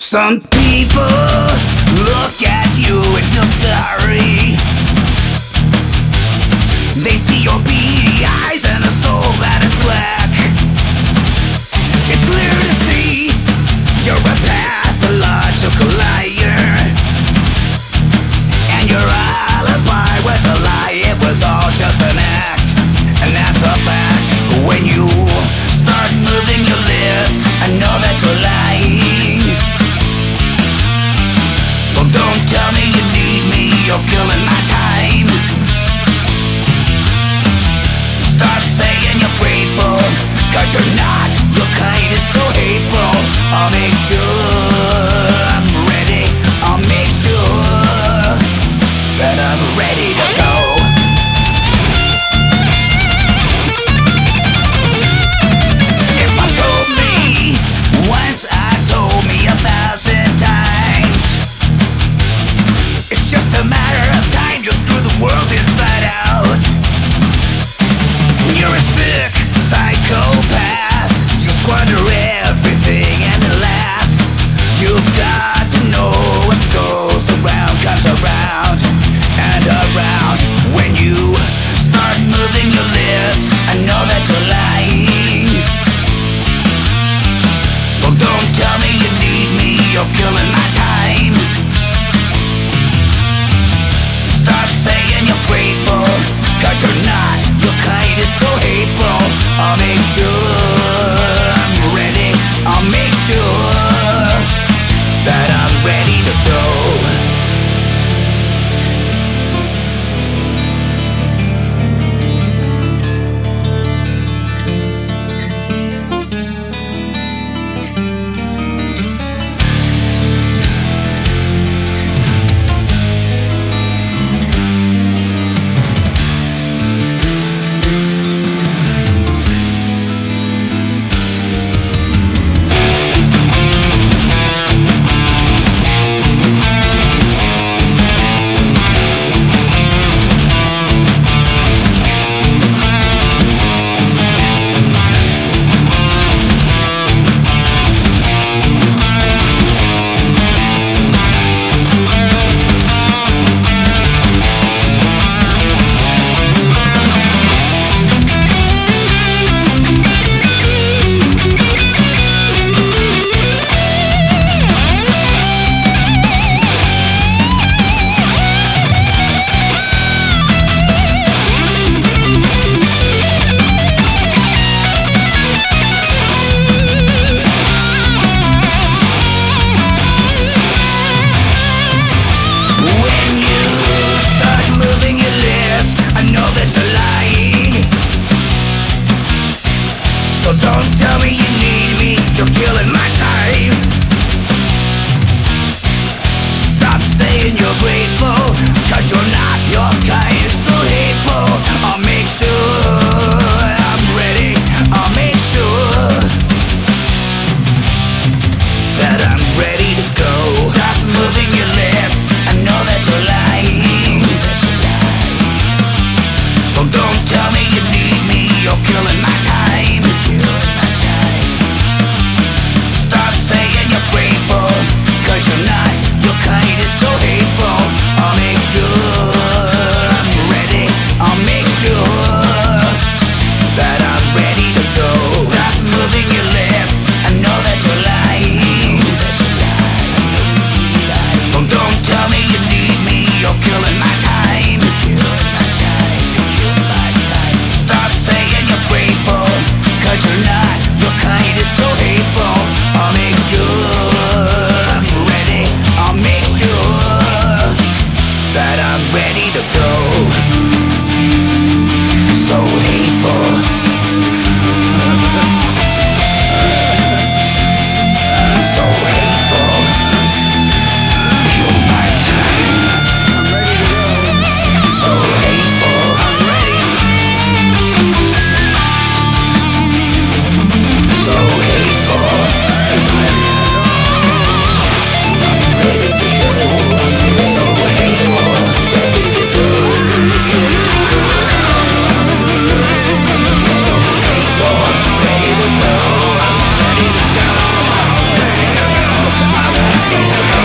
Some people look at you and feel sorry. They see your beady eyes and a soul that is black. It's clear to see you're a pathological liar, and your alibi was a lie. It was all just an act, and that's a fact. When you start moving your lips, I know that you're lying. So don't tell me you need me, you're killing my time. Stop saying you're grateful, cause you're not. Your kind is so hateful. I'll make sure I'm ready. I'll make sure that I'm ready to go. If I told me once, I told me 1,000 times. It's just a matter of time, just screw the world inside out. You're a sick psychopath. You squander everything and laugh. You've got to know what goes around comes around and around. When you start moving your lips, I know that you're lying. So don't tell me you need me, you're killing my time. Stop saying you're grateful, cause you're not. Your kind is so hateful. I'll make sure I'm ready. I'll make sure that I'm ready to go. So don't tell me you need me, you're killing my time. Stop saying you're grateful, cause you're not. Your kind is so hateful. I'll make sure I'm ready. I'll make sure that I'm ready to go. Stop moving your lips, I know that you're lying. So don't tell me you need me, you're killing my time. so